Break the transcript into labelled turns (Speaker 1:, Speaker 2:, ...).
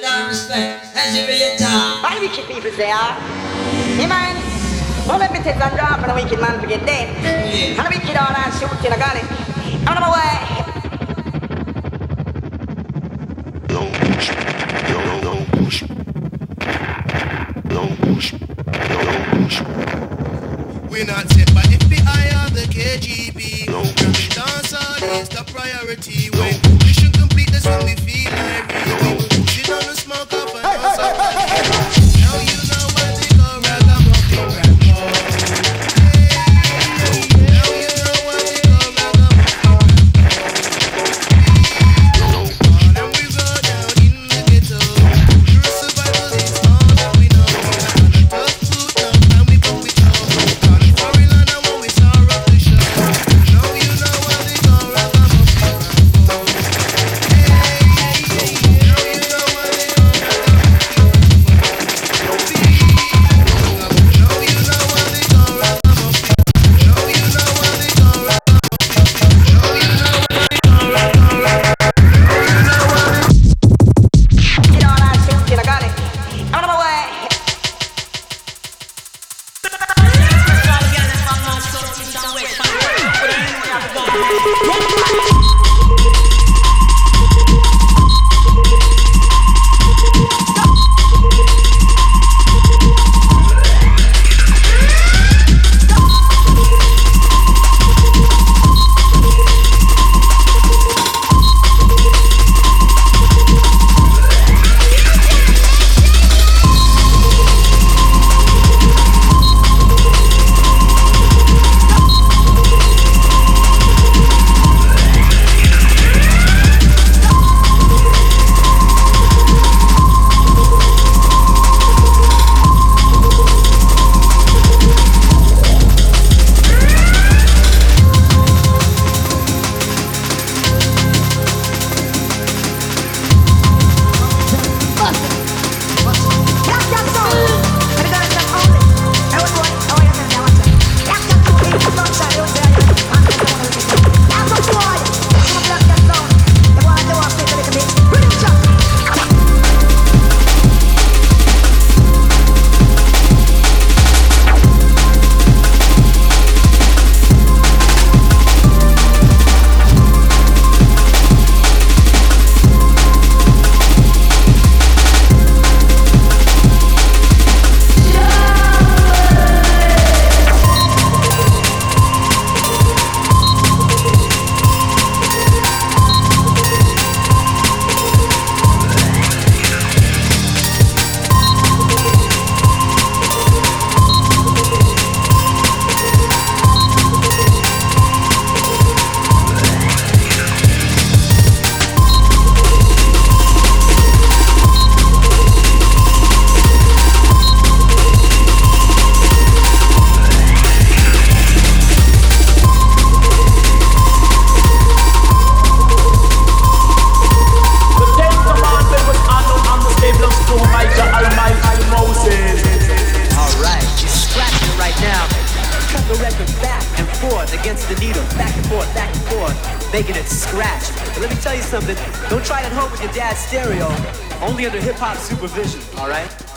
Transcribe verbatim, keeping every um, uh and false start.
Speaker 1: and respect. As you be a time.
Speaker 2: Why wicked people say, ah? Hey man, don't let me take and drop on a wicked man to get dead.
Speaker 1: Yeah.
Speaker 2: And a wicked all and shoot in a gully. I'm on my way.
Speaker 3: Long push, long, long push. Long push, long push.
Speaker 4: We're not set by F B I or the K G B.
Speaker 3: Long
Speaker 4: When
Speaker 3: push.
Speaker 4: we dance all is the priority.
Speaker 3: Long
Speaker 4: When mission complete, that's when we feel like we will push it on the smoke up and dance up. Now you know what they call ragamuffin rap. Now you know what they call ragamuffin rap. And we go down in the ghetto. True survival is all that we know. And a tough food now, and we put it on. On the foreign land, and when we start rock the show. Now you know what they call ragamuffin rap. Hey, now you know what they call ragamuffin rap. Now you know what they call ragamuffin. Now you know what they call ragamuffin. Now you know what they call ragamuffin.
Speaker 2: Wicked all and shoot in a gully. I'm on my way.
Speaker 5: Alright, you're scratching it right now. Cut the record back and forth against the needle, back and forth, back and forth, making it scratch. But let me tell you something, don't try it at home with your dad's stereo, only under hip-hop supervision, alright?